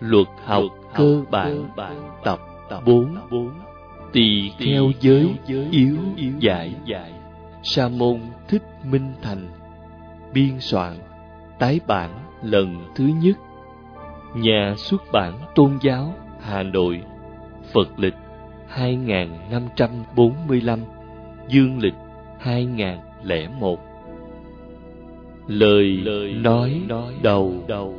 Luật học cơ bản tập 4. Tỳ kheo giới yếu dạy. Sa môn Thích Minh Thành. Biên soạn tái bản lần thứ nhất. Nhà xuất bản Tôn giáo Hà Nội. Phật lịch 2545, dương lịch 2001. Lời nói đầu.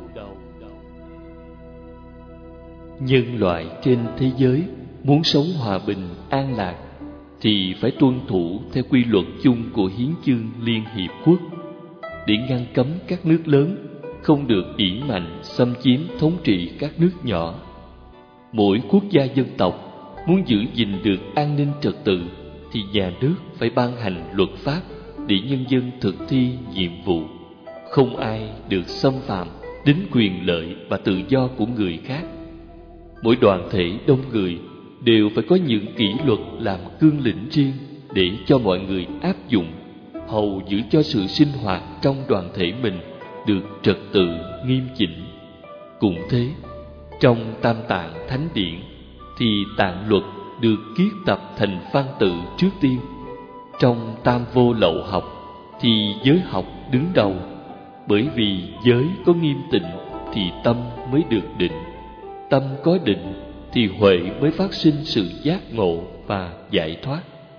Nhân loại trên thế giới muốn sống hòa bình an lạc thì phải tuân thủ theo quy luật chung của Hiến chương Liên Hiệp Quốc để ngăn cấm các nước lớn không được ỷ mạnh xâm chiếm thống trị các nước nhỏ. Mỗi quốc gia dân tộc muốn giữ gìn được an ninh trật tự thì nhà nước phải ban hành luật pháp để nhân dân thực thi nhiệm vụ. Không ai được xâm phạm đến quyền lợi và tự do của người khác. Mỗi đoàn thể đông người đều phải có những kỷ luật làm cương lĩnh riêng để cho mọi người áp dụng, hầu giữ cho sự sinh hoạt trong đoàn thể mình được trật tự nghiêm chỉnh. Cũng thế, trong Tam Tạng Thánh Điển thì tạng luật được kiết tập thành văn tự trước tiên. Trong Tam Vô Lậu học thì giới học đứng đầu, bởi vì giới có nghiêm tịnh thì tâm mới được định. Tâm có định thì huệ mới phát sinh sự giác ngộ và giải thoát.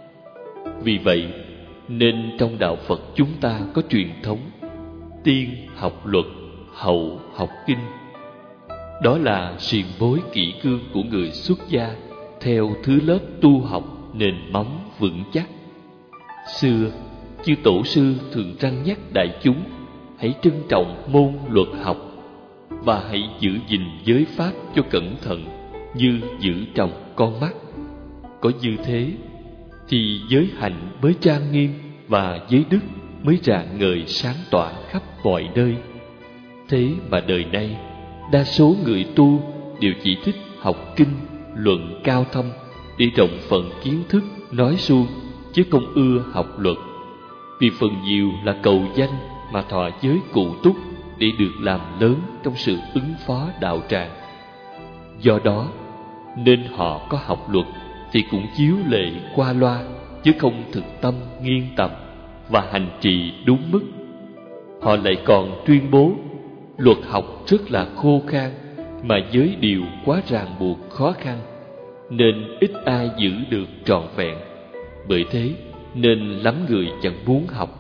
Vì vậy nên trong đạo Phật chúng ta có truyền thống tiên học luật, hậu học kinh. Đó là xiềng bối kỷ cương của người xuất gia theo thứ lớp tu học nền móng vững chắc. Xưa chư tổ sư thường răn nhắc đại chúng hãy trân trọng môn luật học và hãy giữ gìn giới pháp cho cẩn thận như giữ trồng con mắt. Có như thế thì giới hạnh mới trang nghiêm và giới đức mới rạng ngời sáng tỏa khắp mọi nơi. Thế mà đời nay đa số người tu đều chỉ thích học kinh, luận cao thâm để rộng phần kiến thức nói suông, chứ không ưa học luật. Vì phần nhiều là cầu danh mà thọ giới cụ túc để được làm lớn trong sự ứng phó đạo tràng. Do đó nên họ có học luật thì cũng chiếu lệ qua loa, chứ không thực tâm nghiên tập và hành trì đúng mức. Họ lại còn tuyên bố luật học rất là khô khan, mà giới điều quá ràng buộc khó khăn, nên ít ai giữ được trọn vẹn. Bởi thế nên lắm người chẳng muốn học.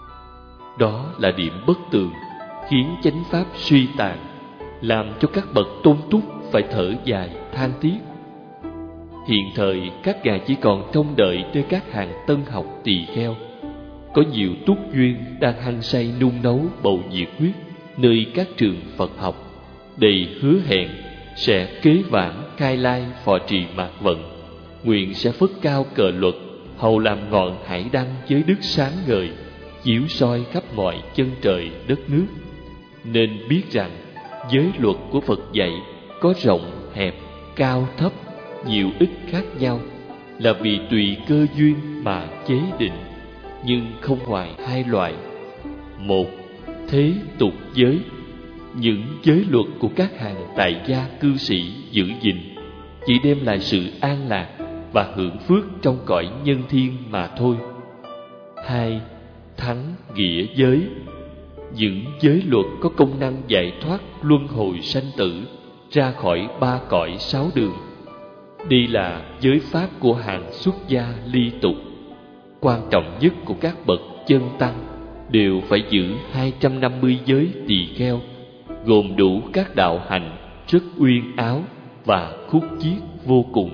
Đó là điểm bất tường khiến chánh pháp suy tàn, làm cho các bậc tôn túc phải thở dài than tiếc. Hiện thời các ngài chỉ còn trông đợi nơi các hàng tân học tỳ kheo. Có nhiều túc duyên đang hăng say nung nấu bầu nhiệt huyết nơi các trường Phật học, đầy hứa hẹn sẽ kế vãn khai lai phò trì mạt vận, nguyện sẽ phất cao cờ luật, hầu làm ngọn hải đăng giới đức sáng ngời, chiếu soi khắp mọi chân trời đất nước. Nên biết rằng giới luật của Phật dạy có rộng hẹp, cao thấp, nhiều ít khác nhau, là vì tùy cơ duyên mà chế định, nhưng không ngoài hai loại. Một, thế tục giới, những giới luật của các hàng tại gia cư sĩ giữ gìn chỉ đem lại sự an lạc và hưởng phước trong cõi nhân thiên mà thôi. Hai, thắng nghĩa giới, những giới luật có công năng giải thoát luân hồi sanh tử ra khỏi ba cõi sáu đường. Đây là giới pháp của hàng xuất gia ly tục. Quan trọng nhất của các bậc chân tăng đều phải giữ 250 giới tỳ kheo, gồm đủ các đạo hạnh rất uyên áo và khúc chiết vô cùng.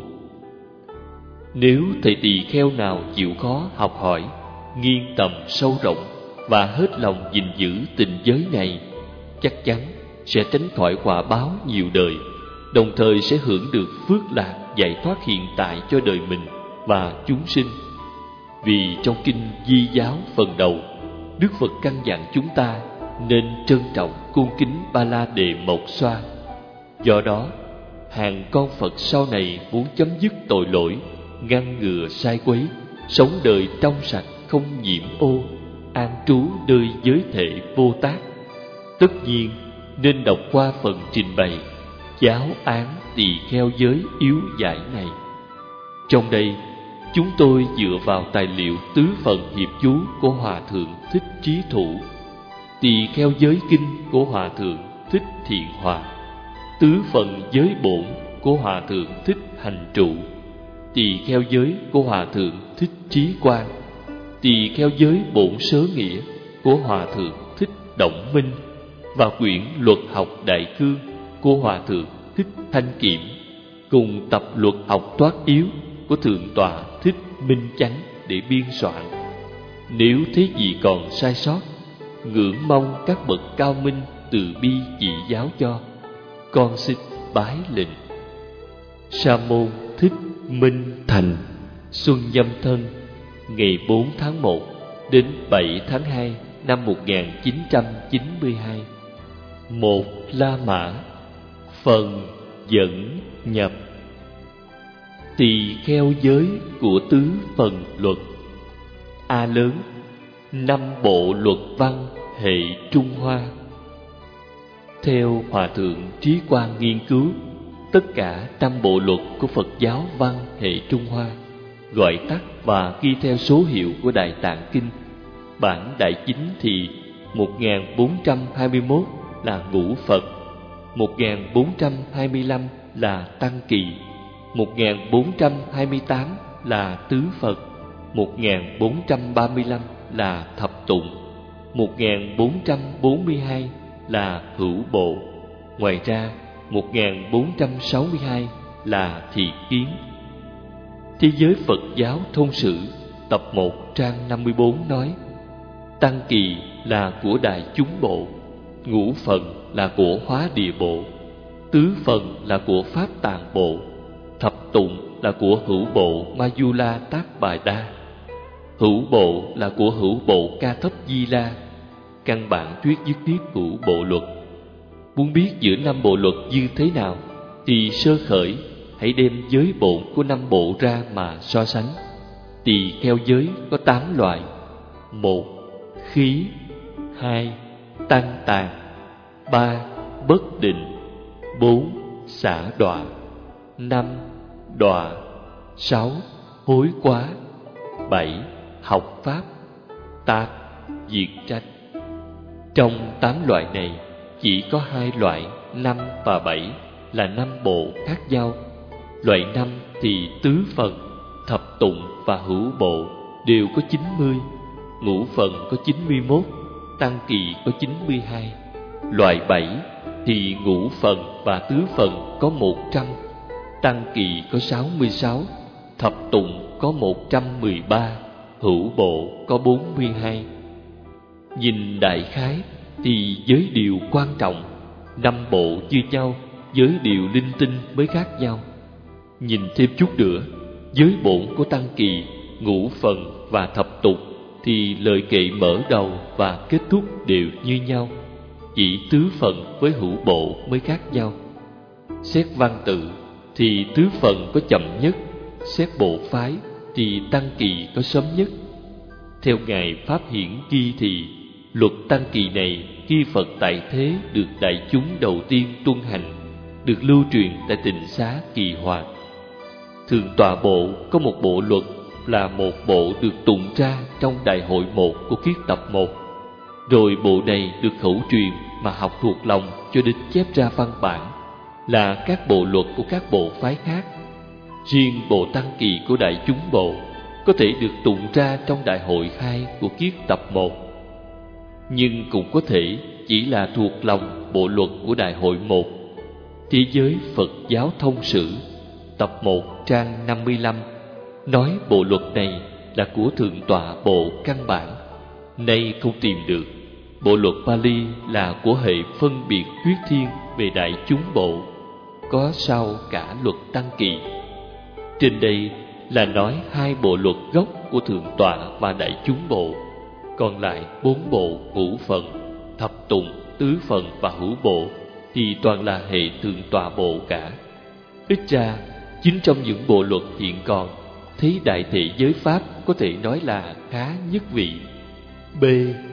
Nếu thầy tỳ kheo nào chịu khó học hỏi, nghiên tầm sâu rộng và hết lòng gìn giữ tình giới này, chắc chắn sẽ tránh khỏi quả báo nhiều đời, đồng thời sẽ hưởng được phước lạc giải thoát hiện tại cho đời mình và chúng sinh. Vì trong kinh Di Giáo phần đầu, Đức Phật căn dặn chúng ta nên trân trọng cung kính Ba La Đề Mộc Xoa. Do đó, hàng con Phật sau này muốn chấm dứt tội lỗi, ngăn ngừa sai quấy, sống đời trong sạch không nhiễm ô, an trú nơi giới thể Bồ Tát, tất nhiên nên đọc qua phần trình bày giáo án tỳ kheo giới yếu giải này. Trong đây, chúng tôi dựa vào tài liệu tứ phần hiệp chú của Hòa Thượng Thích Trí Thủ, tỳ kheo giới kinh của Hòa Thượng Thích Thiện Hòa, tứ phần giới bổn của Hòa Thượng Thích Hành Trụ, tỳ kheo giới của Hòa Thượng Thích Trí Quang, tỳ kheo giới bổn sớ nghĩa của Hòa Thượng Thích Động Minh và quyển luật học đại cương của Hòa Thượng Thích Thanh Kiểm, cùng tập luật học toát yếu của Thượng tọa Thích Minh Chánh để biên soạn. Nếu thấy gì còn sai sót, ngưỡng mong các bậc cao minh từ bi chỉ giáo cho. Con xin bái lệnh. Sa môn Thích Minh Thành, Xuân Nhâm Thân, ngày 4 tháng 1 đến 7 tháng 2 năm 1992. 1 La Mã. Phần dẫn nhập. Tỳ kheo giới của tứ phần luật. A lớn, 5 bộ luật văn hệ Trung Hoa. Theo Hòa Thượng Trí Quang nghiên cứu, tất cả 5 bộ luật của Phật giáo văn hệ Trung Hoa, gọi tắt và ghi theo số hiệu của Đại Tạng Kinh. Bản Đại Chính thì 1421 là Ngũ Phật, 1425 là Tăng Kỳ, 1428 là Tứ Phật, 1435 là Thập Tụng, 1442 là Hữu Bộ. Ngoài ra, 1462 là Thị Kiến. Thế giới Phật giáo Thông Sử tập 1 trang 54 nói: Tăng Kỳ là của Đại Chúng Bộ, Ngũ Phần là của Hóa Địa Bộ, Tứ Phần là của Pháp Tạng Bộ, Thập Tụng là của Hữu Bộ Mayula Tác Bà Đa, Hữu Bộ là của Hữu Bộ Ca Thấp Di La. Căn bản thuyết nhất thiết Hữu Bộ luật. Muốn biết giữa 5 bộ luật như thế nào thì sơ khởi hãy đem giới bổn của 5 bộ ra mà so sánh. Tỳ kheo giới có 8 loại: 1. Khí. 2. Tăng tàn. 3. Bất định. 4. Xả đọa. 5. Đọa. 6. Hối quá. 7. Học pháp. 8. Diệt tranh. Trong 8 loại này, chỉ có 2 loại 5 và 7 là 5 bộ khác nhau. Loại 5 thì tứ phần, thập tụng và hữu bộ đều có 90, ngũ phần có 91, tăng kỳ có 92. Loại 7 thì ngũ phần và tứ phần có 100, tăng kỳ có 66, thập tụng có 113, hữu bộ có 42. Nhìn đại khái thì giới điều quan trọng, 5 bộ như nhau, giới điều linh tinh mới khác nhau. Nhìn thêm chút nữa, giới bổn của tăng kỳ, ngũ phần và thập tục thì lời kệ mở đầu và kết thúc đều như nhau, chỉ tứ phần với hữu bộ mới khác nhau. Xét văn tự thì tứ phần có chậm nhất, xét bộ phái thì tăng kỳ có sớm nhất. Theo Ngài Pháp Hiển ghi thì luật tăng kỳ này khi Phật tại thế được đại chúng đầu tiên tuân hành, được lưu truyền tại Tịnh Xá Kỳ Hoàng. Thượng tọa bộ có một bộ luật là một bộ được tụng ra trong đại hội 1 của kiết tập 1. Rồi bộ này được khẩu truyền mà học thuộc lòng cho đến chép ra văn bản là các bộ luật của các bộ phái khác. Riêng bộ tăng kỳ của đại chúng bộ có thể được tụng ra trong đại hội 2 của kiết tập 1, nhưng cũng có thể chỉ là thuộc lòng bộ luật của đại hội 1. Thế giới Phật giáo Thông Sử tập 1 trang 55 nói bộ luật này là của Thượng tọa bộ căn bản, nay không tìm được. Bộ luật Pali là của hệ phân biệt thuyết thiên về đại chúng bộ, có sau cả luật tăng kỳ. Trên đây là nói 2 bộ luật gốc của Thượng tọa và đại chúng bộ, còn lại 4 bộ ngũ phần, thập tụng, tứ phần và hữu bộ thì toàn là hệ Thượng tọa bộ cả. Ít ra, chính trong những bộ luật hiện còn, thấy đại thể giới pháp có thể nói là khá nhất vị. B.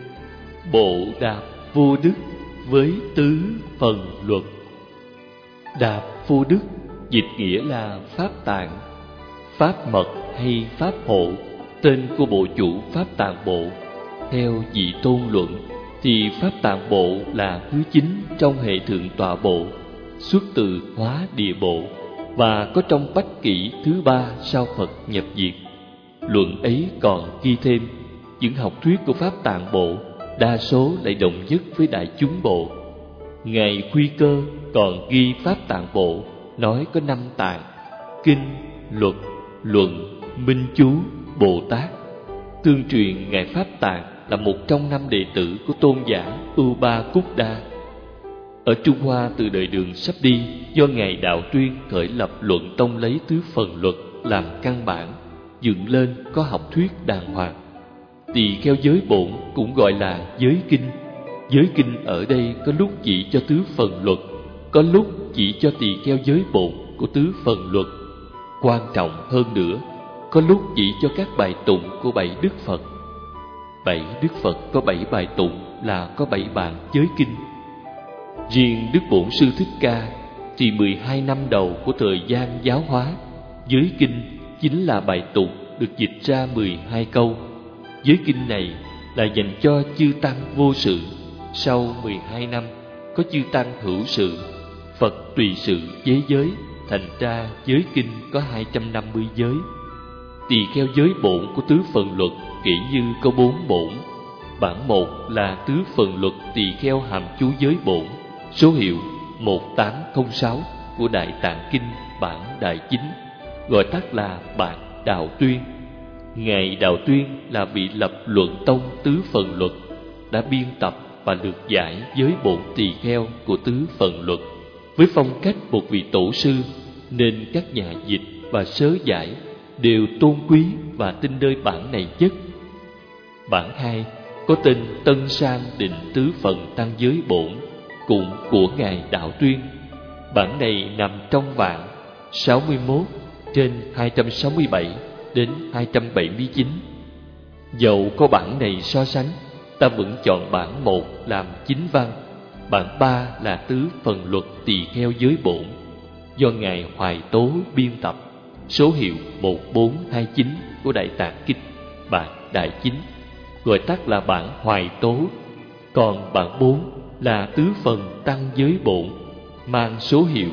Bộ đạp vô đức với tứ phần luật. Đạp Vô Đức dịch nghĩa là Pháp Tạng, Pháp Mật hay Pháp Hộ, tên của bộ chủ Pháp Tạng Bộ. Theo Dị Tôn luận thì Pháp Tạng Bộ là thứ chính trong hệ Thượng Tọa Bộ, xuất từ Hóa Địa Bộ và có trong Bách Kỷ thứ 3 sau Phật nhập diệt. Luận ấy còn ghi thêm những học thuyết của Pháp Tạng Bộ đa số lại đồng nhất với Đại Chúng Bộ. Ngài Khuy Cơ còn ghi Pháp Tạng Bộ nói có 5 tạng: kinh, luật, luận, minh chú, Bồ Tát. Tương truyền Ngài Pháp Tạng là một trong 5 đệ tử của tôn giả Upa-Kuddha. Ở Trung Hoa từ đời Đường sắp đi, do Ngài Đạo Tuyên khởi lập luận tông lấy tứ phần luật làm căn bản, dựng lên có học thuyết đàng hoàng. Tỳ kheo giới bổn cũng gọi là giới kinh. Giới kinh ở đây có lúc chỉ cho tứ phần luật, có lúc chỉ cho tỳ kheo giới bổn của tứ phần luật. Quan trọng hơn nữa, có lúc chỉ cho các bài tụng của 7 Đức Phật. 7 Đức Phật có 7 bài tụng là có 7 bản giới kinh. Riêng Đức Bổn Sư Thích Ca thì 12 năm đầu của thời gian giáo hóa, giới kinh chính là bài tụng được dịch ra 12 câu. Giới kinh này là dành cho chư tăng vô sự. Sau 12 năm có chư tăng hữu sự, Phật tùy sự chế giới, thành ra giới kinh có 250 giới. Tỳ kheo giới bổn của tứ phần luật kể như có 4 bổn. Bản 1 là tứ phần luật tỳ kheo hàm chú giới bổn, số hiệu 1806 của Đại Tạng Kinh bản Đại Chính, gọi tắt là bản Đạo Tuyên. Ngài Đạo Tuyên là vị lập luận tông tứ phần luật, đã biên tập và lược giải giới bổn tỳ kheo của tứ phần luật với phong cách một vị tổ sư, nên các nhà dịch và sớ giải đều tôn quý và tin nơi bản này nhất. Bản 2 có tên Tân Sang Định Tứ Phần Tăng Giới Bổn, cũng của Ngài Đạo Tuyên. Bản này nằm trong bản 61 trên 267 đến 279. Dẫu có bản này so sánh, ta vẫn chọn bản 1 làm chính văn, bản 3 là tứ phần luật tỳ kheo giới bổn, do Ngài Hoài Tố biên tập, số hiệu 1429 của Đại Tạng Kinh bản Đại Chính, gọi tắt là bản Hoài Tố. Còn bản 4 là tứ phần tăng giới bổn, mang số hiệu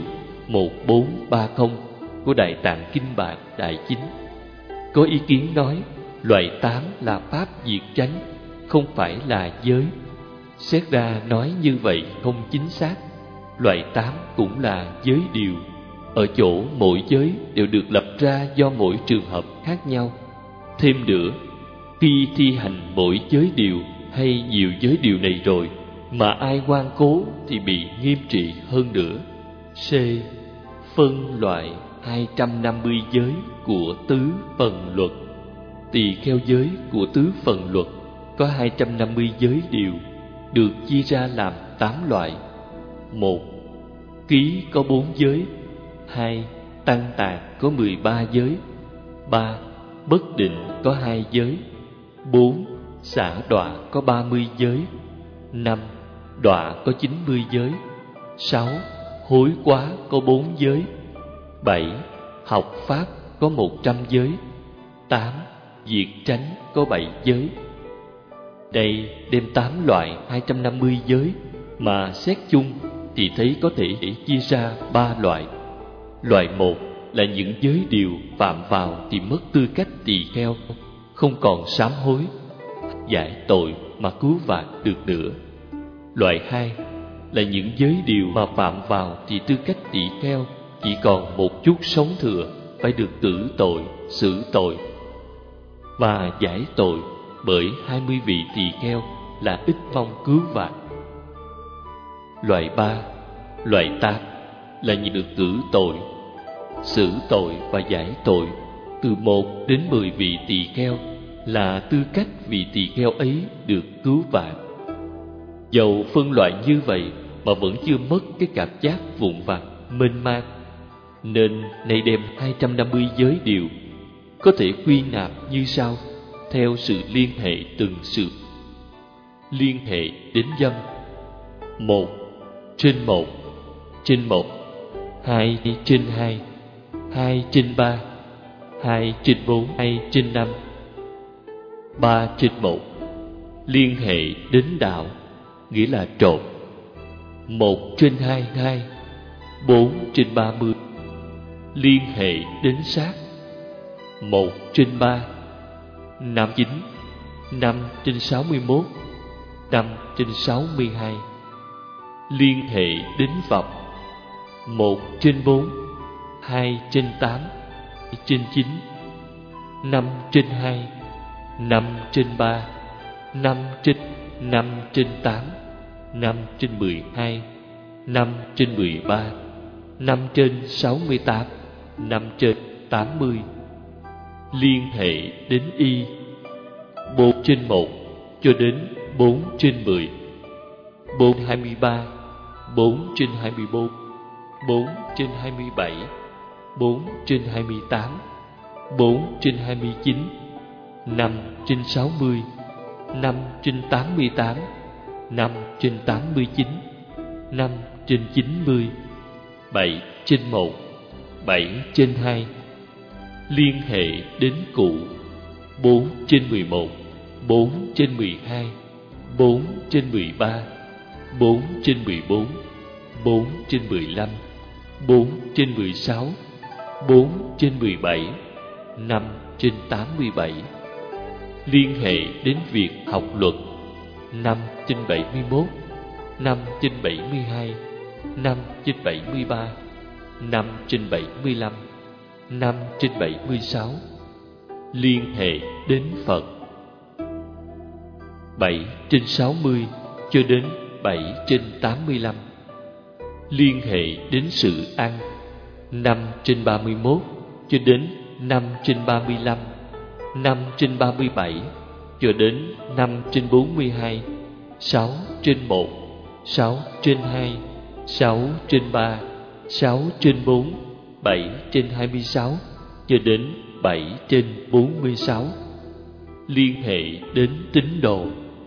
1430 của Đại Tạng Kinh bản Đại Chính. Có ý kiến nói loại 8 là pháp diệt chánh, không phải là giới. Xét ra nói như vậy không chính xác. Loại 8 cũng là giới điều, ở chỗ mỗi giới đều được lập ra do mỗi trường hợp khác nhau. Thêm nữa, khi thi hành mỗi giới điều hay nhiều giới điều này rồi mà ai ngoan cố thì bị nghiêm trị hơn nữa. C. Phân loại 250 giới của tứ phần luật. Tỳ kheo giới của tứ phần luật có 250 giới điều, được chia ra làm 8 loại. 1. Ký có 4 giới. 2. Tăng tạng có 13 giới. 3. Bất định có 2 giới. 4. Xả đọa có 30 giới. 5. Đọa có 90 giới. 6. Hối quá có 4 giới. 7. Học pháp có 100 giới. 8. Diệt tránh có 7 giới. Đây đem 8 loại 250 giới mà xét chung thì thấy có thể chia ra 3 loại. Loại 1 là những giới điều phạm vào thì mất tư cách tỳ kheo, không còn sám hối, giải tội mà cứu vãn được nữa. Loại 2 là những giới điều mà phạm vào thì tư cách tỳ kheo chỉ còn một chút sống thừa, phải được tử tội, xử tội và giải tội bởi 20 vị tỳ kheo là ít mong cứu vãn. Loại 3, loại 8 là những được tử tội, xử tội và giải tội từ 1 đến 10 vị tỳ kheo là tư cách vị tỳ kheo ấy được cứu vãn. Dầu phân loại như vậy mà vẫn chưa mất cái cảm giác vụn vặt, mênh mang, nên nay đem 250 giới điều có thể quy nạp như sau theo sự liên hệ từng sự. Liên hệ đến dâm: 1. Trên 1. Trên 1 2 trên 2, 2 trên 3, 2 trên 4, 2 trên 5, 3 trên 1. Liên hệ đến đạo, nghĩa là trộn. 1 trên 2, 2, 4 trên 30. Liên hệ đến sát. 1 trên 3, 5 9, 5 trên 61, 5 trên 62. Liên hệ đến vọng. 1 trên 4, 2 trên 8, 2 trên 9, 5 trên 2, 5 trên 3, 5 trên 8, 5 trên 12, 5 trên 13, 5 trên 68, 5 trên 80. Liên hệ đến y. 4 trên 1 cho đến 4 trên 10, 4 23, 4 trên 24, 4 trên 27, 4 trên 28, 4 trên 29, 5 trên 60, 5 trên 88, 5 trên 89, 5 trên 90, 7 trên 1, 7 trên 2. Liên hệ đến cụ. 4 trên 11, 4 trên 12, 4 trên 13, 4 trên 14, 4 trên 15, 4 trên 16, 4 trên 17, 5 trên 87. Liên hệ đến việc học luật. 5 trên 71, 5 trên 72, 5 trên 73, 5 trên 75, 5 trên 76. Liên hệ đến Phật. 7 trên 60 cho đến 7 trên 85. Liên hệ đến sự ăn. 5 trên 31 cho đến 5 trên 35, 5 trên 37 cho đến 5 trên 42, 6 trên 1, 6 trên 2, 6 trên 3, 6 trên 4, 7 trên 26 cho đến 7 trên 46. Liên hệ đến tín đồ.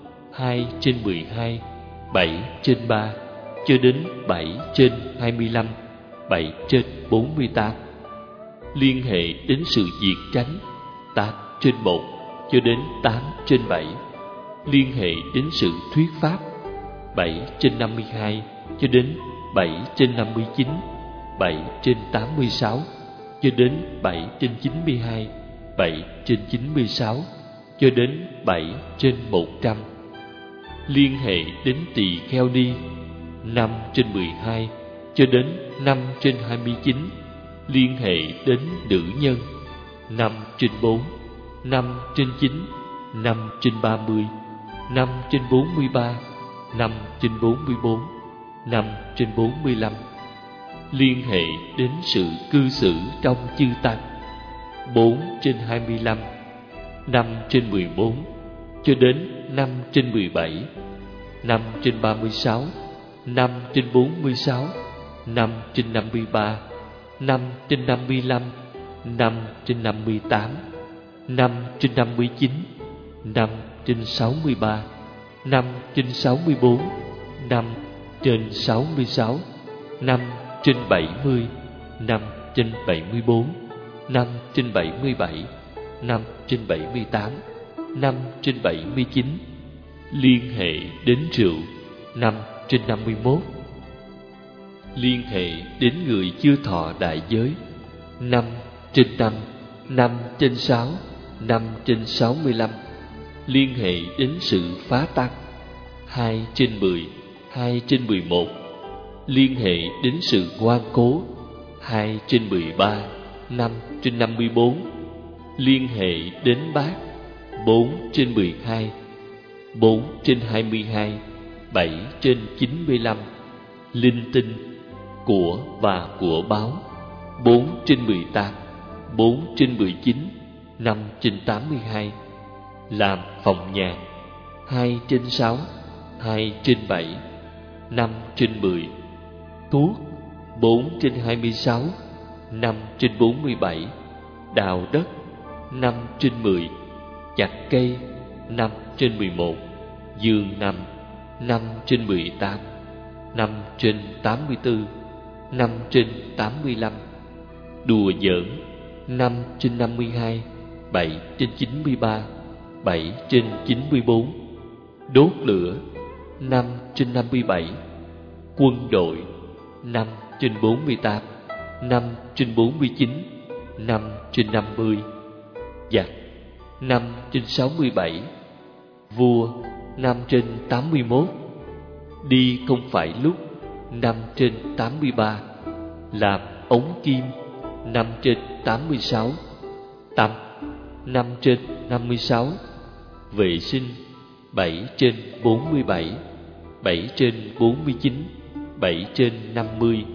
2 trên 12, 7 trên 3 cho đến 7 trên 25, 7 trên 48. Liên hệ đến sự diệt tránh. 8 trên 1 cho đến 8 trên 7. Liên hệ đến sự thuyết pháp. 7 trên 52 cho đến 7 trên 59, 7 trên 86 cho đến 7 trên 92, 7 trên 96 cho đến 7 trên 100. Liên hệ đến tỳ kheo ni. 5 trên 12 cho đến 5 trên 29. Liên hệ đến nữ nhân. 5 trên 4, 5 trên 9, 5 trên 30, 5 trên 43, 5 trên 44, 5 trên 45. Liên hệ đến sự cư xử trong chư tăng. 4 trên 25, 5 trên 14 cho đến 5 trên 17, 5 trên 36, 5 trên 46, 5 trên 53, 5 trên 55, 5 trên 58, 5 trên 59, 5 trên 63, 5 trên 64, 5 trên 66, 5 trên 70, 5 trên 74, 5 trên 77, 5 trên 78, 5 trên 79. Liên hệ đến rượu. 5 trên 51. Liên hệ đến người chưa thọ đại giới. 5 trên 5, 5 trên 6, 5 trên 65. Liên hệ đến sự phá tăng. 2 trên 10, 2 trên 11. Liên hệ đến sự ngoan cố. 2 trên 13, 5 trên 54. Liên hệ đến bát. 4 trên 12, 4 trên 22, 7 trên 95. Linh tinh, của và của báo. 4 trên 18, 4 trên 19, 5 trên 82. Làm phòng nhạc. 2 trên 6, 2 trên 7, 5 trên 10. Thuốc. 4 trên 26, 5 trên 47. Đào đất. 5 trên 10. Chặt cây. 5 trên 11. Giường nằm. 5 trên 18, 5 trên 84, 5/85. Đùa giỡn 5/52, 7/93, 7/94. Đốt lửa 5/57. Quân đội 5/48, 5/49, 5/50. Giặc 5/67. Vua 5/81. Đi không phải lúc 5/83. Làm ống kim 5/86. Tắm 5/56. Vệ sinh 7/47, 7/49, 7/50,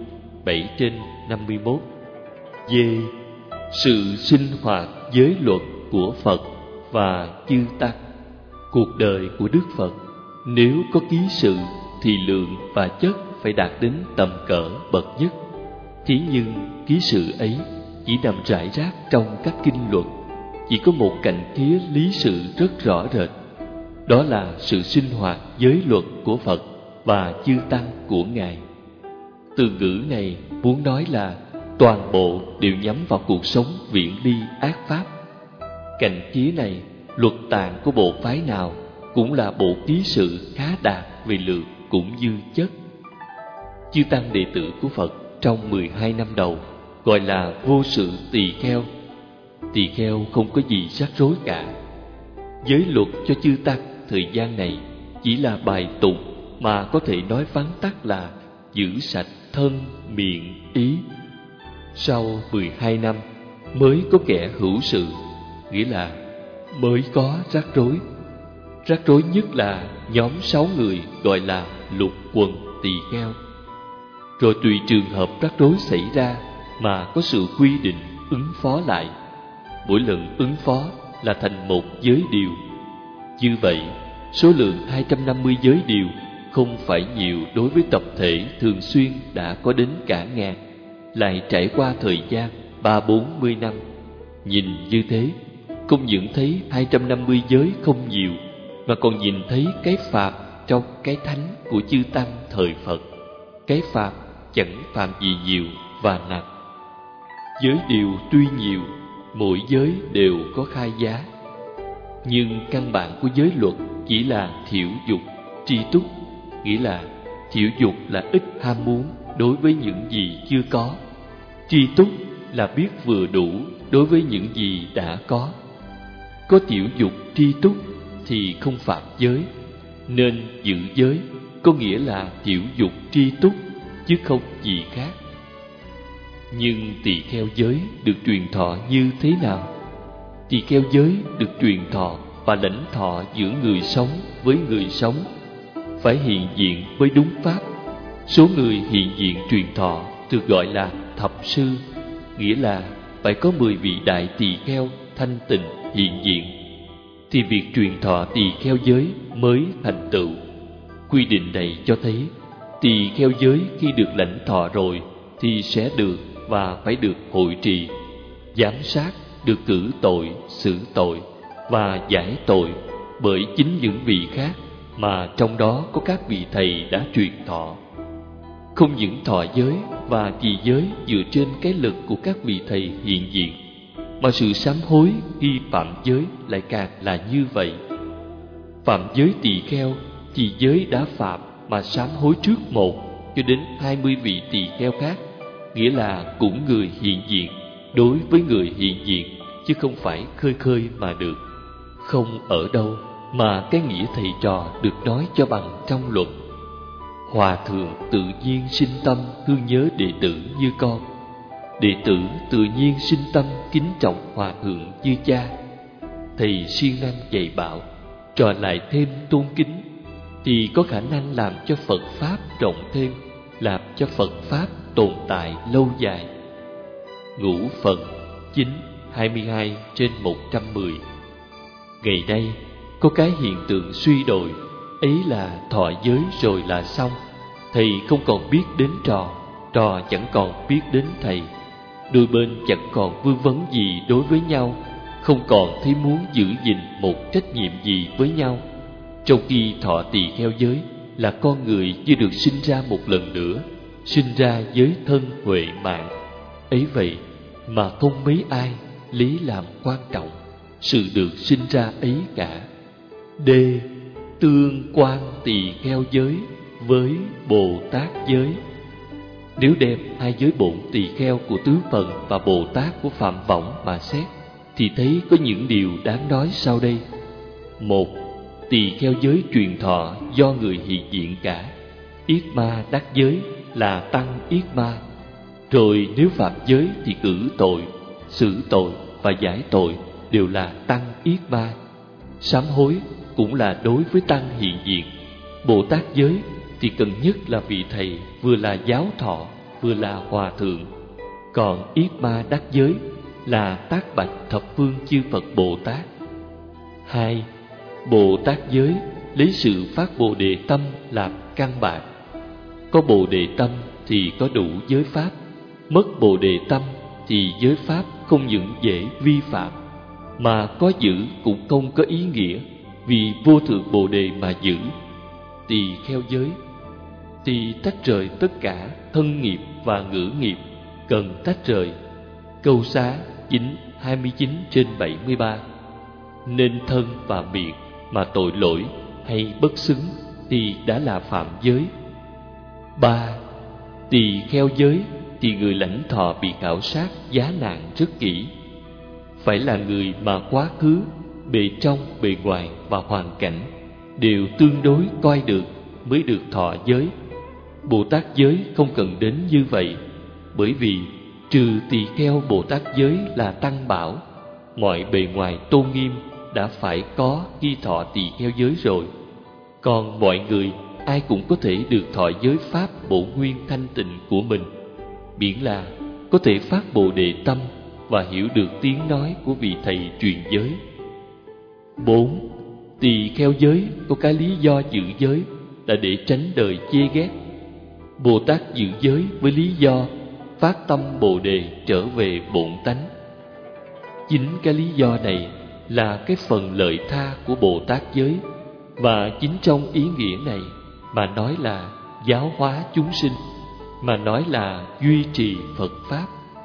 7/51. D. Sự sinh hoạt giới luật của Phật và chư Tăng. Cuộc đời của Đức Phật nếu có ký sự thì lượng và chất phải đạt đến tầm cỡ bậc nhất. Thế nhưng ký sự ấy chỉ nằm rải rác trong các kinh luật, chỉ có một cạnh khía lý sự rất rõ rệt. Đó là sự sinh hoạt giới luật của Phật và chư Tăng của Ngài. Từ ngữ này muốn nói là toàn bộ đều nhắm vào cuộc sống viễn ly ác pháp. Cạnh khía này, luật tạng của bộ phái nào cũng là bộ ký sự khá đạt về lượng cũng như chất. Chư Tăng đệ tử của Phật trong 12 năm đầu gọi là vô sự tỳ kheo. Tỳ kheo không có gì rắc rối cả. Giới luật cho chư Tăng thời gian này chỉ là bài tụng mà có thể nói vắn tắt là giữ sạch thân, miệng, ý. Sau 12 năm mới có kẻ hữu sự, nghĩa là mới có rắc rối. Rắc rối nhất là nhóm 6 người gọi là lục quần tỳ kheo. Rồi tùy trường hợp rắc rối xảy ra mà có sự quy định ứng phó lại. Mỗi lần ứng phó là thành một giới điều. Như vậy, số lượng 250 giới điều không phải nhiều đối với tập thể thường xuyên đã có đến cả ngàn, lại trải qua thời gian 30-40 năm. Nhìn như thế, không những thấy 250 giới không nhiều, mà còn nhìn thấy cái phạm trong cái thánh của chư Tăng thời Phật. Cái phạm chẳng phạm gì nhiều và nặng. Giới điều tuy nhiều, mỗi giới đều có khai giá, nhưng căn bản của giới luật chỉ là thiểu dục, tri túc, nghĩa là thiểu dục là ít ham muốn đối với những gì chưa có, tri túc là biết vừa đủ đối với những gì đã có. Có thiểu dục tri túc thì không phạm giới, nên giữ giới có nghĩa là thiểu dục tri túc chứ không gì khác. Nhưng tỳ kheo giới được truyền thọ như thế nào? Tỳ kheo giới được truyền thọ và lãnh thọ giữa người sống với người sống, phải hiện diện với đúng pháp. Số người hiện diện truyền thọ được gọi là thập sư, nghĩa là phải có 10 vị đại tỳ kheo thanh tịnh hiện diện, thì việc truyền thọ tỳ kheo giới mới thành tựu. Quy định này cho thấy tỳ kheo giới khi được lãnh thọ rồi thì sẽ được và phải được hội trì, giám sát, được cử tội, xử tội và giải tội bởi chính những vị khác mà trong đó có các vị thầy đã truyền thọ. Không những thọ giới và trì giới dựa trên cái lực của các vị thầy hiện diện, mà sự sám hối khi phạm giới lại càng là như vậy. Phạm giới tỳ kheo, trì giới đã phạm mà sám hối trước 1 cho đến 20 vị tỳ kheo khác, nghĩa là cũng người hiện diện đối với người hiện diện, chứ không phải khơi khơi mà được. Không ở đâu mà cái nghĩa thầy trò được nói cho bằng trong luật. Hòa thượng tự nhiên sinh tâm thương nhớ đệ tử như con, đệ tử tự nhiên sinh tâm kính trọng hòa thượng như cha. Thầy siêng năng dạy bảo, trò lại thêm tôn kính, thì có khả năng làm cho Phật Pháp rộng thêm, làm cho Phật Pháp tồn tại lâu dài. Ngũ Phật 9/22/110. Ngày nay có cái hiện tượng suy đồi, ấy là thọ giới rồi là xong. Thầy không còn biết đến trò, trò chẳng còn biết đến thầy. Đôi bên chẳng còn vương vấn gì đối với nhau, không còn thấy muốn giữ gìn một trách nhiệm gì với nhau. Trong khi thọ tỳ kheo giới là con người chưa được sinh ra một lần nữa, sinh ra với thân huệ mạng. Ấy vậy mà không mấy ai lấy làm quan trọng sự được sinh ra ấy cả. D. Tương quan tỳ kheo giới với Bồ Tát giới. Nếu đem hai giới bổn tỳ kheo của tứ phần và Bồ Tát của Phạm Võng mà xét, thì thấy có những điều đáng nói sau đây. 1. Tỳ kheo giới truyền thọ do người hiện diện cả. Yết ma đắc giới là tăng yết ma. Rồi nếu phạm giới thì cử tội, xử tội và giải tội đều là tăng yết ma. Sám hối cũng là đối với tăng hiện diện. Bồ Tát giới thì cần nhất là vị thầy vừa là giáo thọ vừa là hòa thượng. Còn yết ma đắc giới là tác bạch thập phương chư Phật Bồ Tát. 2. Bồ Tát giới lấy sự phát Bồ Đề tâm làm căn bản. Có Bồ Đề tâm thì có đủ giới pháp. Mất Bồ Đề tâm thì giới pháp không những dễ vi phạm, mà có giữ cũng không có ý nghĩa, vì vô thượng Bồ Đề mà giữ. Tỳ kheo giới thì tách rời tất cả thân nghiệp và ngữ nghiệp, cần tách rời. Câu Xá 9:29/73. Nên thân và miệng mà tội lỗi hay bất xứng thì đã là phạm giới. 3. Tỳ kheo giới thì người lãnh thọ bị khảo sát giá nạn rất kỹ. Phải là người mà quá khứ, bề trong, bề ngoài và hoàn cảnh đều tương đối coi được mới được thọ giới. Bồ Tát giới không cần đến như vậy, bởi vì trừ tỳ kheo Bồ Tát giới là tăng bảo, mọi bề ngoài tôn nghiêm đã phải có khi thọ tỳ kheo giới rồi. Còn mọi người ai cũng có thể được thọ giới pháp bổn nguyên thanh tịnh của mình, miễn là có thể phát Bồ Đề tâm và hiểu được tiếng nói của vị thầy truyền giới. 4. Tỳ kheo giới có cái lý do giữ giới là để tránh đời chê ghét. Bồ Tát giữ giới với lý do phát tâm Bồ Đề trở về bổn tánh. Chính cái lý do này là cái phần lợi tha của Bồ Tát giới, và chính trong ý nghĩa này mà nói là giáo hóa chúng sinh, mà nói là duy trì Phật Pháp.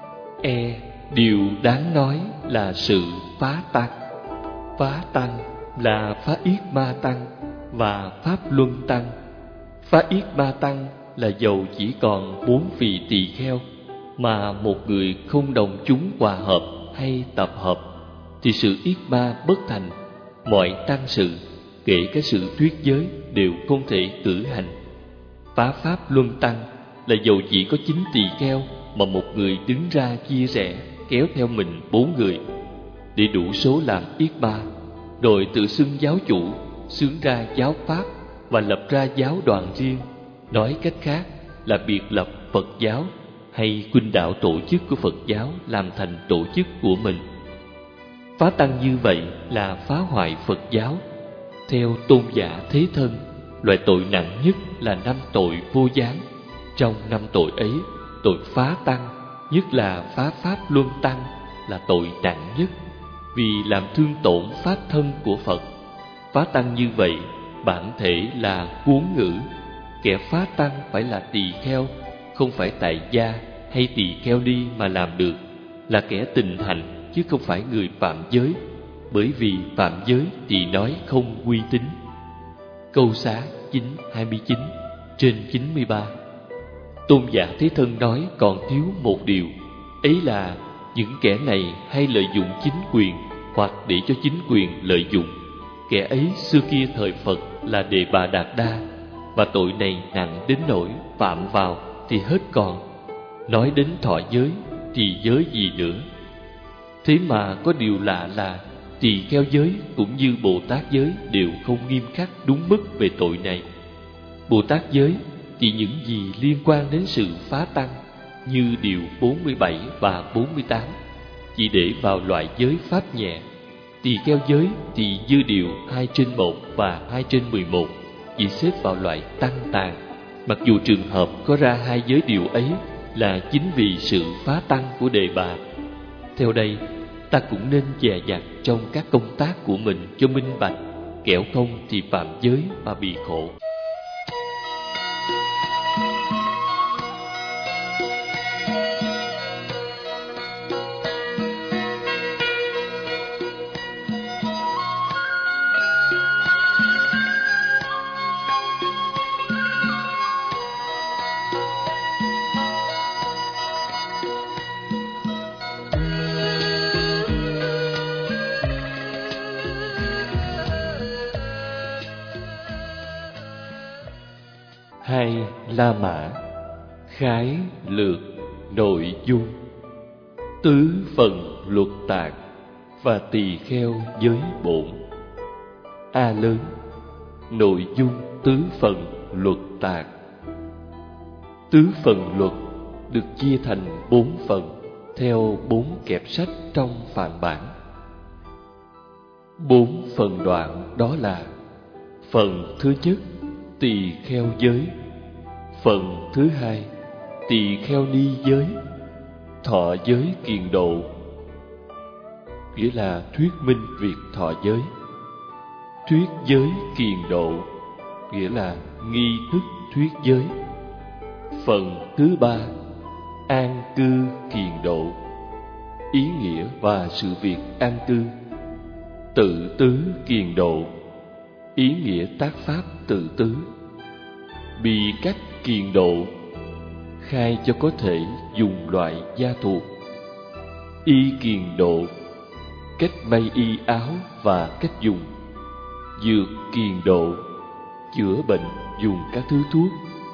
Điều đáng nói là sự phá tăng. Phá tăng là phá yết ma tăng và pháp luân tăng. Phá yết ma tăng là dầu chỉ còn 4 vị tỳ kheo, mà một người không đồng chúng hòa hợp hay tập hợp, thì sự yết ma bất thành. Mọi tăng sự, kể cả sự thuyết giới, đều không thể cử hành. Phá pháp luân tăng là dầu chỉ có 9 tỳ kheo, mà một người đứng ra chia rẽ, kéo theo mình 4 người, để đủ số làm yết ma, rồi tự xưng giáo chủ, xướng ra giáo pháp và lập ra giáo đoàn riêng. Nói cách khác là biệt lập Phật giáo hay khuynh đảo tổ chức của Phật giáo làm thành tổ chức của mình. Phá tăng như vậy là phá hoại Phật giáo. Theo Tôn giả Thế Thân, loại tội nặng nhất là 5 tội vô gián. Trong 5 tội ấy, tội phá tăng, nhất là phá pháp luân tăng, là tội nặng nhất, vì làm thương tổn pháp thân của Phật. Phá tăng như vậy bản thể là cuốn ngữ. Kẻ phá tăng phải là tỳ kheo, không phải tại gia hay tỳ kheo ni mà làm được, là kẻ tịnh hành chứ không phải người phạm giới, bởi vì phạm giới thì nói không uy tín. Câu Xá 9:29/93. Tôn giả Thế Thân nói còn thiếu một điều, ấy là những kẻ này hay lợi dụng chính quyền hoặc để cho chính quyền lợi dụng. Kẻ ấy xưa kia thời Phật là Đề Bà Đạt Đa, và tội này nặng đến nỗi phạm vào thì hết còn. Nói đến thọ giới thì giới gì nữa. Thế mà có điều lạ là tỳ kheo giới cũng như Bồ Tát giới đều không nghiêm khắc đúng mức về tội này. Bồ Tát giới thì những gì liên quan đến sự phá tăng như điều 47 và 48 chỉ để vào loại giới pháp nhẹ. Tỳ kheo giới thì như điều 2/1 và 2/11 chỉ xếp vào loại tăng tàn, mặc dù trường hợp có ra hai giới điều ấy là chính vì sự phá tăng của Đề Bà. Theo đây, ta cũng nên dè dặt trong các công tác của mình cho minh bạch, kẻo không thì phạm giới mà bị khổ. Hai, La Mã. Khái lược nội dung. Tứ phần luật tạng và tỳ kheo giới bổn. A lớn, nội dung tứ phần luật tạng. Tứ phần luật được chia thành 4 phần theo 4 kẹp sách trong phạn bản. 4 phần đoạn đó là: phần thứ nhất, tỳ kheo giới; phần thứ hai, tỳ kheo ni giới, thọ giới kiền độ, nghĩa là thuyết minh việc thọ giới; thuyết giới kiền độ, nghĩa là nghi thức thuyết giới; phần thứ ba, an cư kiền độ, ý nghĩa và sự việc an cư; tự tứ kiền độ, ý nghĩa tác pháp tự tứ; bì cách kiền độ, khai cho có thể dùng loại gia thuộc; y kiền độ, cách may y áo và cách dùng; dược kiền độ, chữa bệnh dùng các thứ thuốc;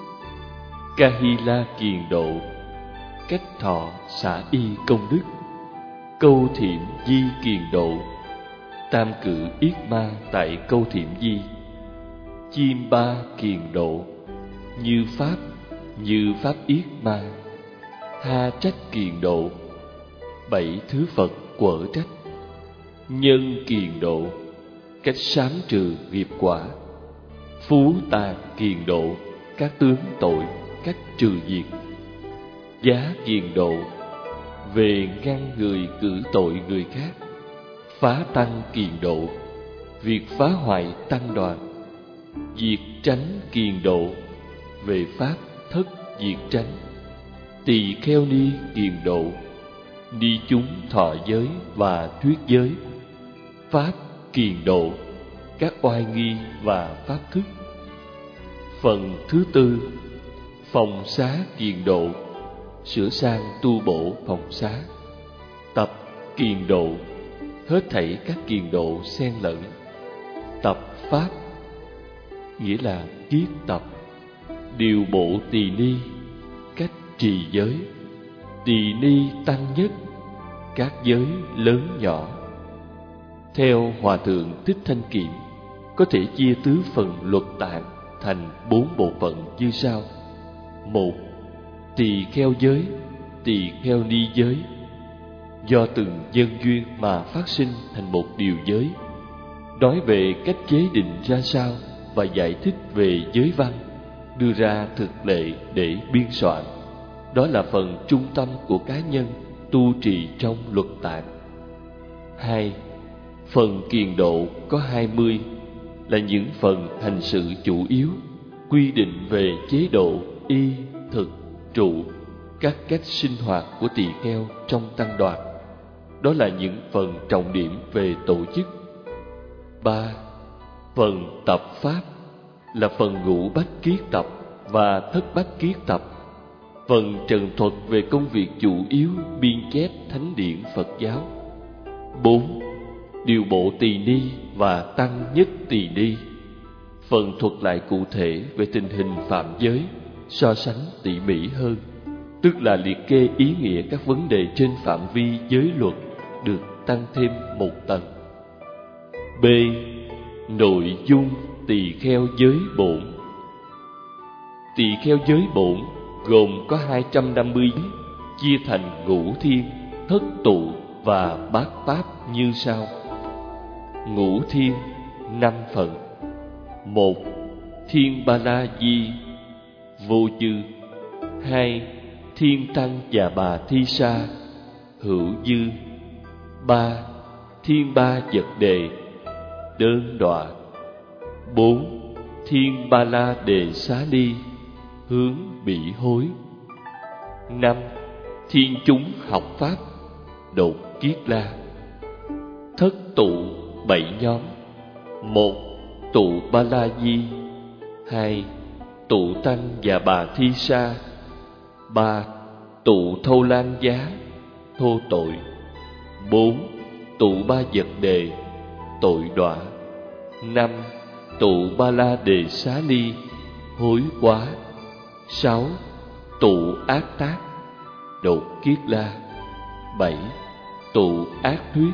Kahila kiền độ, cách thọ xả y công đức; câu thiệm di kiền độ, tam cử yết ma tại câu thiệm di; chim ba kiền độ, như pháp yết ma; ha trách kiền độ, 7 thứ Phật quở trách; nhân kiền độ, cách sám trừ nghiệp quả; phú tà kiền độ, các tướng tội, cách trừ diệt; giá kiền độ, về ngăn người cử tội người khác; phá tăng kiền độ, việc phá hoại tăng đoàn; diệt tránh kiền độ, về pháp thất diệt tránh; tỳ kheo ni kiền độ, ni chúng thọ giới và thuyết giới; pháp kiền độ, các oai nghi và pháp thức. Phần thứ tư, phòng xá kiền độ, sửa sang tu bổ phòng xá; tập kiền độ, hết thảy các kiền độ xen lẫn; tập pháp, nghĩa là kiết tập; điều bộ tỳ ni, cách trì giới; tỳ ni tăng nhất, các giới lớn nhỏ. Theo Hòa thượng Thích Thanh Kiệm, có thể chia tứ phần luật tạng thành 4 bộ phận như sau: 1. Tỳ kheo giới, tỳ kheo ni giới, do từng nhân duyên mà phát sinh thành một điều giới, nói về cách chế định ra sao và giải thích về giới văn, đưa ra thực lệ để biên soạn. Đó là phần trung tâm của cá nhân tu trì trong luật tạng. 2. Phần kiền độ có 20, là những phần hành sự chủ yếu, quy định về chế độ, y, thực, trụ, các cách sinh hoạt của tỳ kheo trong tăng đoàn. Đó là những phần trọng điểm về tổ chức. 3. Phần tập pháp là phần ngũ bách kiết tập và thất bách kiết tập, phần trần thuật về công việc chủ yếu biên chép thánh điển Phật giáo. 4. Điều bộ tỳ ni và tăng nhất tỳ ni, phần thuật lại cụ thể về tình hình phạm giới, so sánh tỉ mỉ hơn, tức là liệt kê ý nghĩa các vấn đề trên phạm vi giới luật, được tăng thêm một tầng. B. Nội dung tỳ kheo giới bổn. Tỳ kheo giới bổn gồm có 250 giới, chia thành ngũ thiên, thất tụ và bát pháp như sau. Ngũ thiên 5 phần. 1. Thiên Ba La Di vô chư. 2. Thiên Tăng và Bà Thi Sa hữu dư. 3. Thiên Ba Vật Đề đơn đọa. 4. Thiên Ba La Đề Xá Ly hướng bị hối. 5. Thiên chúng học pháp đột kiết la. Thất tụ 7 nhóm. 1. Tụ Ba La Di. 2. Tụ Tăng và Bà Thi Sa. 3. Tụ Thâu Lan Giá thô tội. 4. Tụ Ba Vật Đề tội đọa. 5. Tụ Ba La Đề Xá Ly hối quá. 6. Tụ ác tác, đột kiết la. 7. Tụ ác thuyết.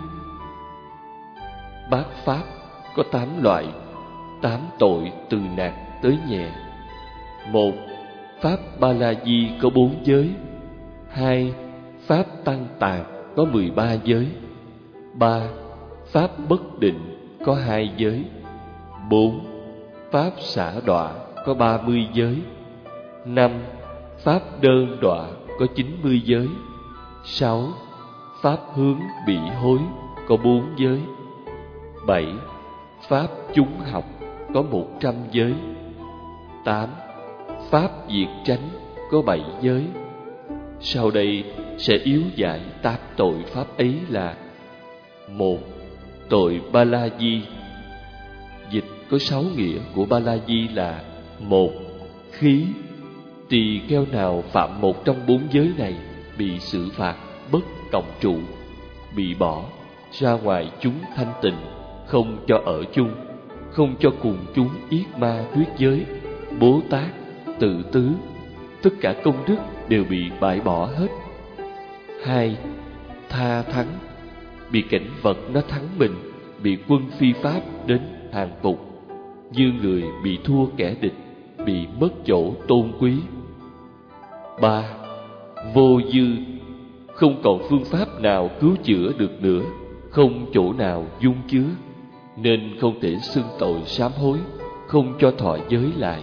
Bát pháp có 8 loại, 8 tội từ nặng tới nhẹ. 1. Pháp Ba La Di có 4 giới. 2. Pháp Tăng Tạng có 13 giới. 3. Pháp Bất Định có 2 giới. 4. Pháp Xả Đọa có 30 giới. 5. Pháp Đơn Đọa có 90 giới. 6. Pháp Hướng Bị Hối có 4 giới. 7. Pháp Chúng Học có 100 giới. 8. Pháp Diệt Tránh có 7 giới. Sau đây sẽ yếu giải 8 tội pháp ấy là: 1. Tội Ba La Di. Dịch có 6 nghĩa của Ba La Di là: 1. Khí. Tỳ kheo nào phạm một trong 4 giới này bị xử phạt bất cộng trụ, bị bỏ ra ngoài chúng thanh tịnh, không cho ở chung, không cho cùng chúng yết ma thuyết giới, Bố Tát, Tự Tứ, tất cả công đức đều bị bãi bỏ hết. 2. Tha thắng. Bị cảnh vật nó thắng mình, bị quân phi pháp đến hàng phục, như người bị thua kẻ địch, bị mất chỗ tôn quý. 3. Vô dư. Không còn phương pháp nào cứu chữa được nữa, không chỗ nào dung chứa, nên không thể xưng tội sám hối, không cho thọ giới lại.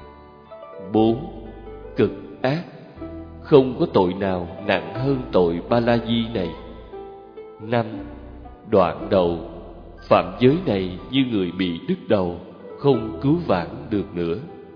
4. Cực ác. Không có tội nào nặng hơn tội Ba La Di này. 5. Đoạn đầu. Phạm giới này như người bị đứt đầu, không cứu vãn được nữa.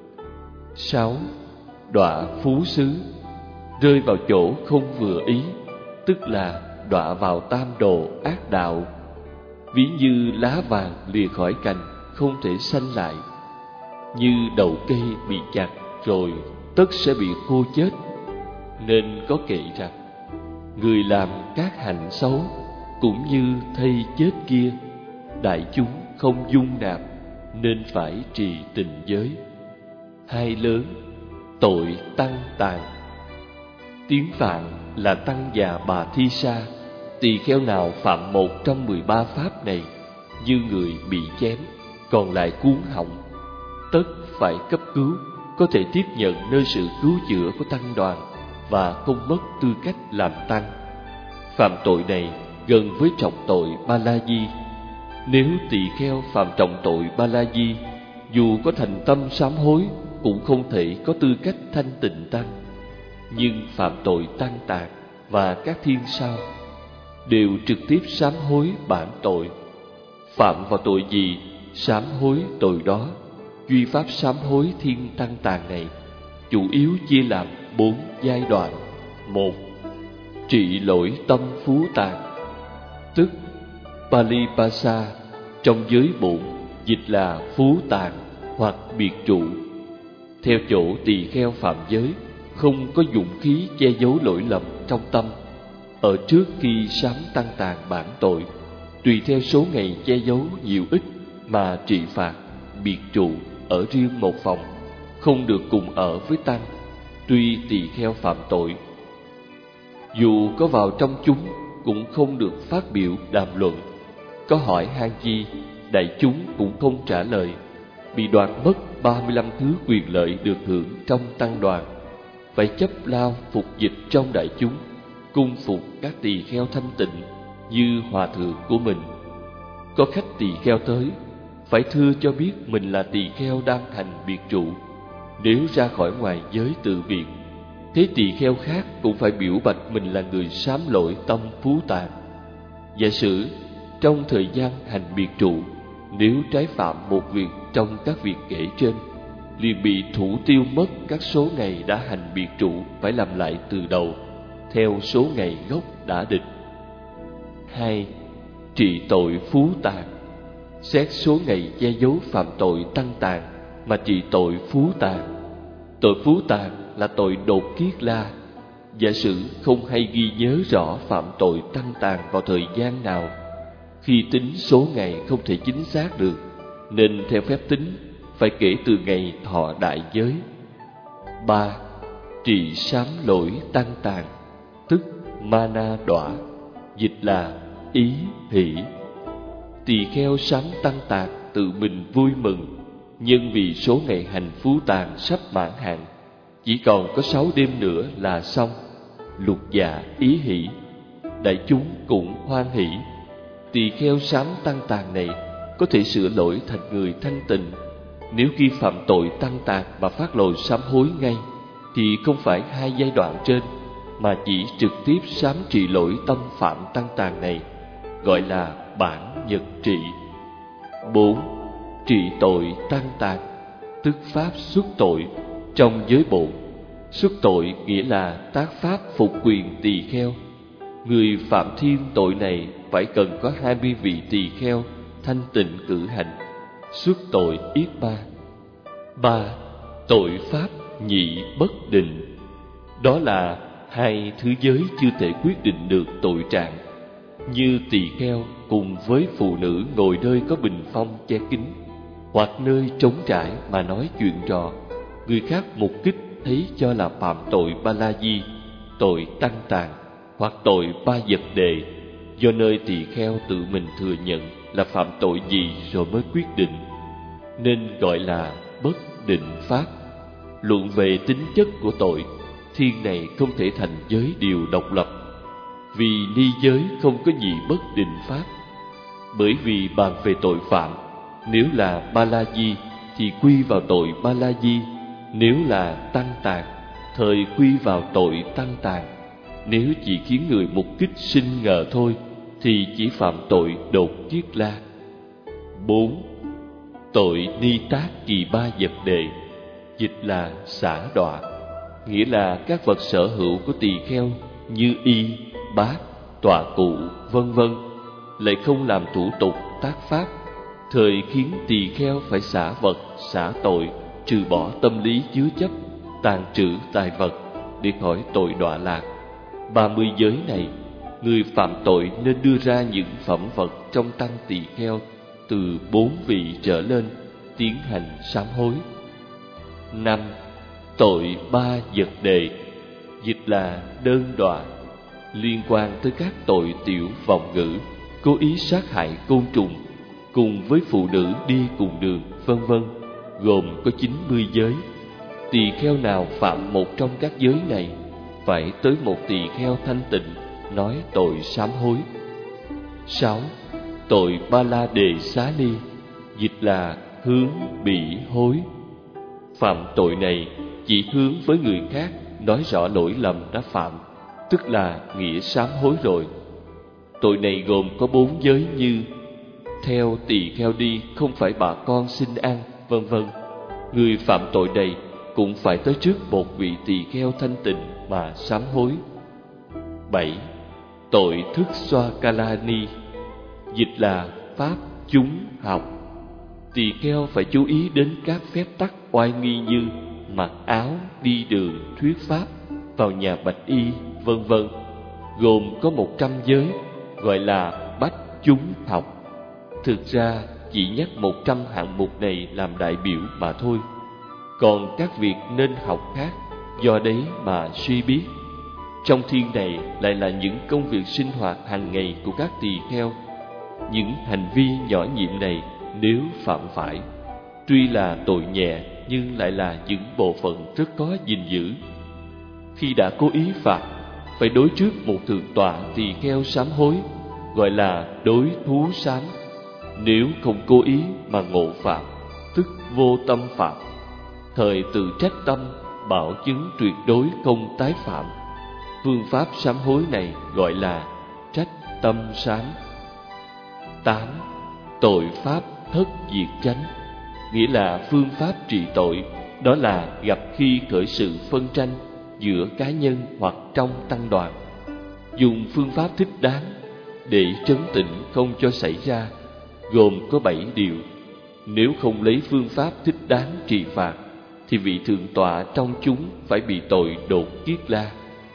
6. Đọa phú xứ. Rơi vào chỗ không vừa ý, tức là đọa vào tam đồ ác đạo. Ví như lá vàng lìa khỏi cành, không thể xanh lại, như đầu cây bị chặt rồi tất sẽ bị khô chết. Nên có kệ rằng: người làm các hạnh xấu cũng như thây chết kia, đại chúng không dung nạp, nên phải trì tịnh giới. 2 lớn. Tội tăng tàn. Tiếng Phạn là Tăng Già Bà Thi Sa. Tỳ kheo nào phạm một trong 13 pháp này, như người bị chém, còn lại cuốn họng, tất phải cấp cứu, có thể tiếp nhận nơi sự cứu chữa của tăng đoàn và không mất tư cách làm tăng. Phạm tội này gần với trọng tội Ba La Di. Nếu tỳ kheo phạm trọng tội Ba La Di, dù có thành tâm sám hối cũng không thể có tư cách thanh tịnh tăng. Nhưng phạm tội tăng tạng và các thiên sao đều trực tiếp sám hối bản tội. Phạm vào tội gì, sám hối tội đó. Duy pháp sám hối thiên tăng tạng này chủ yếu chia làm 4 giai đoạn. 1. Trị lỗi tâm phú tạng, tức Pali Pasa trong giới bổn dịch là phú tạng hoặc biệt trụ. Theo chỗ tỳ kheo phạm giới không có dụng khí che giấu lỗi lầm trong tâm, ở trước khi sám tăng tạng bản tội, tùy theo số ngày che giấu nhiều ít mà trị phạt biệt trụ ở riêng một phòng, không được cùng ở với tăng. Tuy tỳ kheo phạm tội, dù có vào trong chúng cũng không được phát biểu đàm luận. Có hỏi han chi, đại chúng cũng không trả lời, bị đoạt mất 35 thứ quyền lợi được hưởng trong tăng đoàn, phải chấp lao phục dịch trong đại chúng, cung phục các tỳ kheo thanh tịnh như hòa thượng của mình. Có khách tỳ kheo tới, phải thưa cho biết mình là tỳ kheo đang hành biệt trụ. Nếu ra khỏi ngoài giới tự biệt, thế tỳ kheo khác cũng phải biểu bạch mình là người sám lỗi tâm phú tạng. Giả sử trong thời gian hành biệt trụ, nếu trái phạm một việc trong các việc kể trên, liền bị thủ tiêu mất các số ngày đã hành biệt trụ, phải làm lại từ đầu theo số ngày gốc đã định. 2. Trị tội phú tạng. Xét số ngày che giấu phạm tội tăng tạng mà trị tội phú tạng. Tội phú tạng là tội đột kiết la. Giả sử không hay ghi nhớ rõ phạm tội tăng tạng vào thời gian nào, khi tính số ngày không thể chính xác được, nên theo phép tính phải kể từ ngày thọ đại giới. 3. Trị sám lỗi tăng tàn, tức mana đọa, dịch là ý hỷ. Tỳ kheo sám tăng tàn tự mình vui mừng, nhưng vì số ngày hành phú tàn sắp mãn hạn, chỉ còn có 6 đêm nữa là xong. Lục dạ ý hỷ, đại chúng cũng hoan hỷ. Tỳ kheo sám tăng tàn này có thể sửa lỗi thành người thanh tịnh. Nếu khi phạm tội tăng tàn mà phát lời sám hối ngay, thì không phải 2 giai đoạn trên, mà chỉ trực tiếp sám trị lỗi tâm phạm tăng tàn này, gọi là bản nhật trị. 4. Trị tội tăng tàn, tức pháp xuất tội trong giới bổn. Xuất tội nghĩa là tác pháp phục quyền tỳ kheo. Người phạm thiên tội này phải cần có 20 vị tỳ kheo thanh tịnh cử hành. Xuất tội yết ba. 3. Tội pháp nhị bất định, đó là 2 thứ giới chưa thể quyết định được tội trạng. Như tỳ kheo cùng với phụ nữ ngồi nơi có bình phong che kín, hoặc nơi trống trải mà nói chuyện trò, người khác mục kích thấy cho là phạm tội ba la di, tội tăng tàn, hoặc tội ba vật đề, do nơi tỳ kheo tự mình thừa nhận là phạm tội gì rồi mới quyết định, nên gọi là bất định pháp. Luận về tính chất của tội, thiên này không thể thành giới điều độc lập, vì ni giới không có gì bất định pháp. Bởi vì bàn về tội phạm, nếu là ba la di thì quy vào tội ba la di, nếu là tăng tàn thời quy vào tội tăng tàn. Nếu chỉ khiến người mục kích sinh ngờ thôi thì chỉ phạm tội đột kiết la. 4. Tội ni tác kỳ ba vật đề, dịch là xả đọa, nghĩa là các vật sở hữu của tỳ kheo như y, bát, tọa cụ, vân vân, lại không làm thủ tục tác pháp, thời khiến tỳ kheo phải xả vật, xả tội, trừ bỏ tâm lý chứa chấp, tàn trữ tài vật để khỏi tội đọa lạc. 30 giới này, người phạm tội nên đưa ra những phẩm vật trong tăng tỳ kheo từ 4 vị trở lên, tiến hành sám hối. 5. Tội ba vật đề, dịch là đơn đọa, liên quan tới các tội tiểu vọng ngữ, cố ý sát hại côn trùng, cùng với phụ nữ đi cùng đường, vân vân, gồm có 90 giới. Tỳ kheo nào phạm một trong các giới này phải tới một tỳ kheo thanh tịnh nói tội sám hối. 6. Tội ba la đề xá ni, dịch là hướng bị hối. Phạm tội này chỉ hướng với người khác nói rõ lỗi lầm đã phạm, tức là nghĩa sám hối rồi. Tội này gồm có 4 giới như theo tỳ kheo đi không phải bà con xin ăn, vân vân. Người phạm tội này cũng phải tới trước một vị tỳ kheo thanh tịnh mà sám hối. 7. Tội thức xoa kalani, dịch là pháp chúng học. Tỳ kheo phải chú ý đến các phép tắc oai nghi như mặc áo, đi đường, thuyết pháp, vào nhà bạch y, vân vân, gồm có 100 giới, gọi là bách chúng học. Thực ra chỉ nhắc 100 hạng mục này làm đại biểu mà thôi, còn các việc nên học khác, do đấy mà suy biết. Trong thiên này lại là những công việc sinh hoạt hàng ngày của các tỳ kheo. Những hành vi nhỏ nhiệm này nếu phạm phải, tuy là tội nhẹ nhưng lại là những bộ phận rất có gìn giữ. Khi đã cố ý phạm, phải đối trước một thượng tọa tỳ kheo sám hối, gọi là đối thú sám. Nếu không cố ý mà ngộ phạm, tức vô tâm phạm, thời tự trách tâm, bảo chứng tuyệt đối không tái phạm. Phương pháp sám hối này gọi là trách tâm sám. 8. Tội pháp thất diệt chánh, nghĩa là phương pháp trị tội, đó là gặp khi khởi sự phân tranh giữa cá nhân hoặc trong tăng đoàn, dùng phương pháp thích đáng để trấn tĩnh không cho xảy ra, gồm có 7 điều. Nếu không lấy phương pháp thích đáng trị phạt, thì vị thượng tọa trong chúng phải bị tội đột kiết la.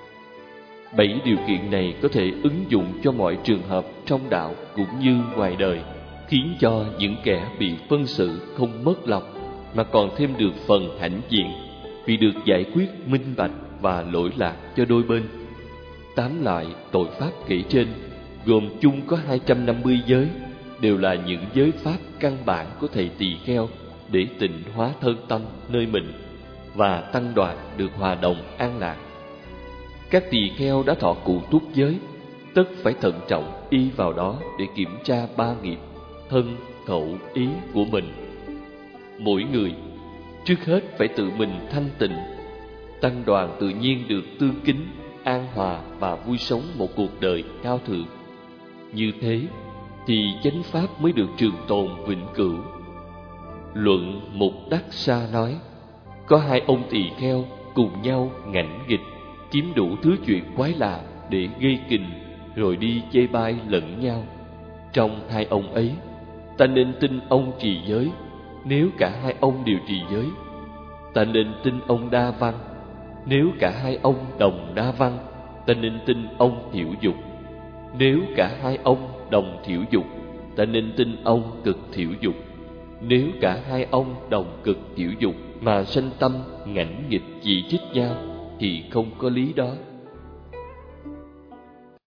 7 điều kiện này có thể ứng dụng cho mọi trường hợp trong đạo cũng như ngoài đời, khiến cho những kẻ bị phân xử không mất lòng, mà còn thêm được phần hãnh diện. vì được giải quyết minh bạch và lỗi lạc cho đôi bên. Tám loại tội pháp kể trên gồm chung có 250 giới, đều là những giới pháp căn bản của thầy tỳ kheo để tịnh hóa thân tâm nơi mình và tăng đoàn được hòa đồng an lạc. Các tỳ kheo đã thọ cụ túc giới, tất phải thận trọng y vào đó để kiểm tra ba nghiệp thân, khẩu, ý của mình. Mỗi người trước hết phải tự mình thanh tịnh, tăng đoàn tự nhiên được tương kính, an hòa và vui sống một cuộc đời cao thượng. Như thế thì chánh pháp mới được trường tồn vĩnh cửu. Luận Mục Đắc Sa nói, có hai ông tỳ kheo cùng nhau ngảnh nghịch, kiếm đủ thứ chuyện quái lạ để gây kình, rồi đi chê bai lẫn nhau. Trong hai ông ấy, ta nên tin ông trì giới, nếu cả hai ông đều trì giới. Ta nên tin ông đa văn, nếu cả hai ông đồng đa văn. Ta nên tin ông thiểu dục, nếu cả hai ông đồng thiểu dục. Ta nên tin ông cực thiểu dục, nếu cả hai ông đồng cực thiểu dục mà sanh tâm ngảnh nghịch chỉ trích nhau thì không có lý đó.